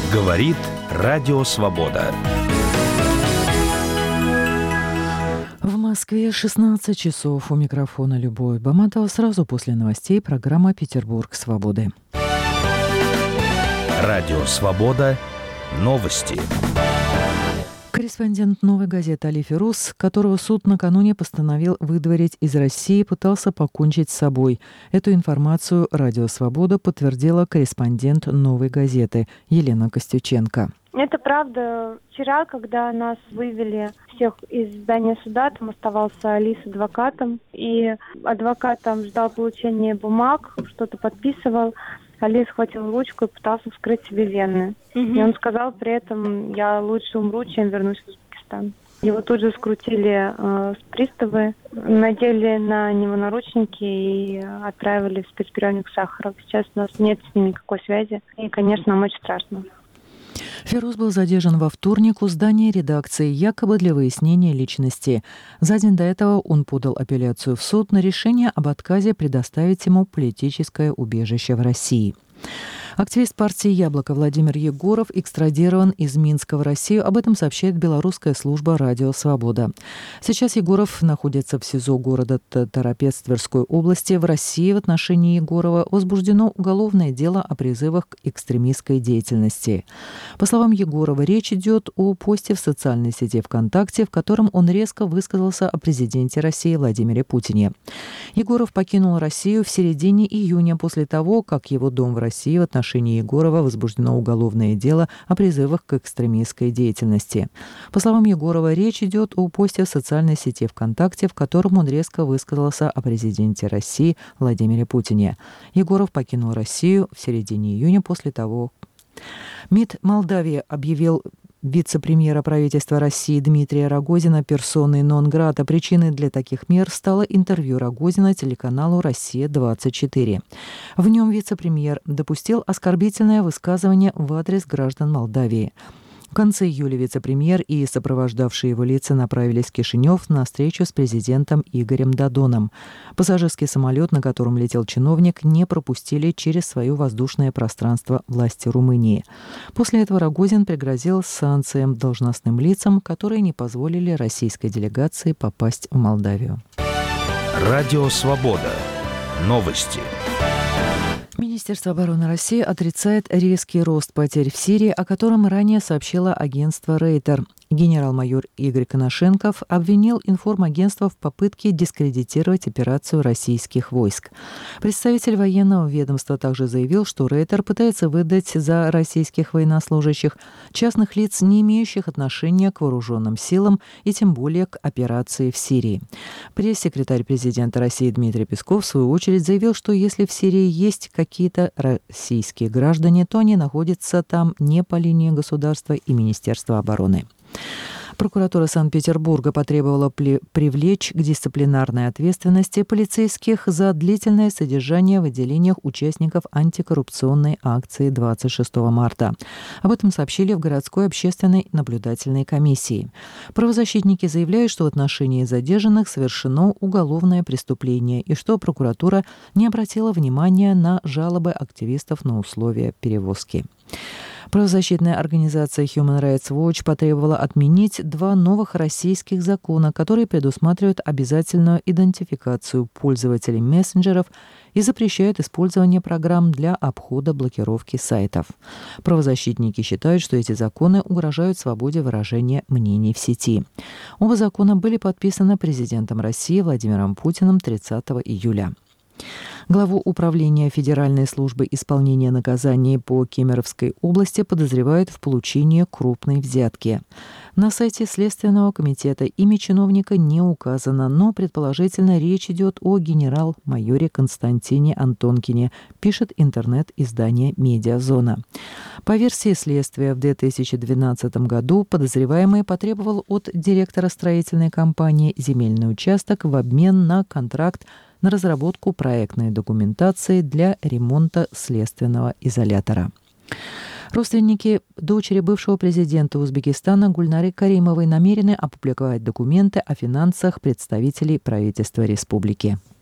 Говорит Радио Свобода. В Москве 16 часов. У микрофона Любовь Баматова. Сразу после новостей программа «Петербург свободы». Радио Свобода. Новости. Корреспондент «Новой газеты» Али Фирус, которого суд накануне постановил выдворить из России, пытался покончить с собой. Эту информацию «Радио Свобода» подтвердила корреспондент «Новой газеты» Елена Костюченко. Это правда. Вчера, когда нас вывели всех из здания суда, там оставался Али с адвокатом. И адвокат там ждал получения бумаг, что-то подписывал. Али схватил ручку и пытался вскрыть себе вены. И он сказал при этом: «Я лучше умру, чем вернусь в Узбекистан». Его тут же скрутили приставы, надели на него наручники и отправили в спецприемник Сахаров. Сейчас у нас нет с ним никакой связи. И, конечно, нам очень страшно. Фирус был задержан во вторник у здания редакции, якобы для выяснения личности. За день до этого он подал апелляцию в суд на решение об отказе предоставить ему политическое убежище в России. Активист партии «Яблоко» Владимир Егоров экстрадирован из Минска в Россию. Об этом сообщает белорусская служба «Радио Свобода». Сейчас Егоров находится в СИЗО города Торопец Тверской области. В России в отношении Егорова возбуждено уголовное дело о призывах к экстремистской деятельности. По словам Егорова, речь идет о посте в социальной сети ВКонтакте, в котором он резко высказался о президенте России Владимире Путине. Егоров покинул Россию в середине июня после того, как его дом в России в отношении Егорова возбуждено уголовное дело о призывах к экстремистской деятельности. По словам Егорова, речь идет о посте в социальной сети ВКонтакте, в котором он резко высказался о президенте России Владимире Путине. Егоров покинул Россию в середине июня после того. МИД Молдавии объявил вице-премьера правительства России Дмитрия Рогозина персоной нон-грата. Причиной для таких мер стало интервью Рогозина телеканалу «Россия-24». В нем вице-премьер допустил оскорбительное высказывание в адрес граждан Молдавии. В конце июля вице-премьер и сопровождавшие его лица направились в Кишинев на встречу с президентом Игорем Додоном. Пассажирский самолет, на котором летел чиновник, не пропустили через свое воздушное пространство власти Румынии. После этого Рогозин пригрозил санкциям должностным лицам, которые не позволили российской делегации попасть в Молдавию. Радио Свобода. Новости. Министерство обороны России отрицает резкий рост потерь в Сирии, о котором ранее сообщило агентство «Рейтер». Генерал-майор Игорь Коношенков обвинил информагентство в попытке дискредитировать операцию российских войск. Представитель военного ведомства также заявил, что «Рейтер» пытается выдать за российских военнослужащих частных лиц, не имеющих отношения к вооруженным силам и тем более к операции в Сирии. Пресс-секретарь президента России Дмитрий Песков в свою очередь заявил, что если в Сирии есть какие-то российские граждане, то они находятся там не по линии государства и Министерства обороны. Прокуратура Санкт-Петербурга потребовала привлечь к дисциплинарной ответственности полицейских за длительное содержание в отделениях участников антикоррупционной акции 26 марта. Об этом сообщили в городской общественной наблюдательной комиссии. Правозащитники заявляют, что в отношении задержанных совершено уголовное преступление и что прокуратура не обратила внимания на жалобы активистов на условия перевозки. Правозащитная организация Human Rights Watch потребовала отменить 2 новых российских закона, которые предусматривают обязательную идентификацию пользователей мессенджеров и запрещают использование программ для обхода блокировки сайтов. Правозащитники считают, что эти законы угрожают свободе выражения мнений в сети. Оба закона были подписаны президентом России Владимиром Путиным 30 июля. Главу управления Федеральной службы исполнения наказаний по Кемеровской области подозревают в получении крупной взятки. На сайте Следственного комитета имя чиновника не указано, но предположительно речь идет о генерал-майоре Константине Антонкине, пишет интернет-издание «Медиазона». По версии следствия, в 2012 году подозреваемый потребовал от директора строительной компании земельный участок в обмен на контракт на разработку проектной документации для ремонта следственного изолятора. Родственники дочери бывшего президента Узбекистана Гульнары Каримовой намерены опубликовать документы о финансах представителей правительства республики.